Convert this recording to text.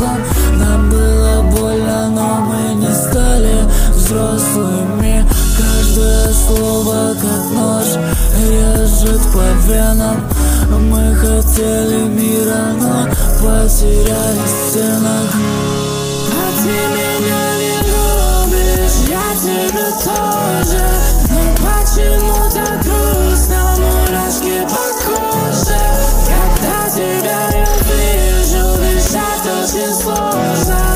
взрослым. Нам было больно, но мы не стали взрослыми. Каждое слово как нож режет по венам. Мы хотели мира, но потеряли в стенах. А ты меня не любишь, я тебя тоже. Но почему так грустно, мурашки по коже? Когда тебя я вижу, дышать очень сложно.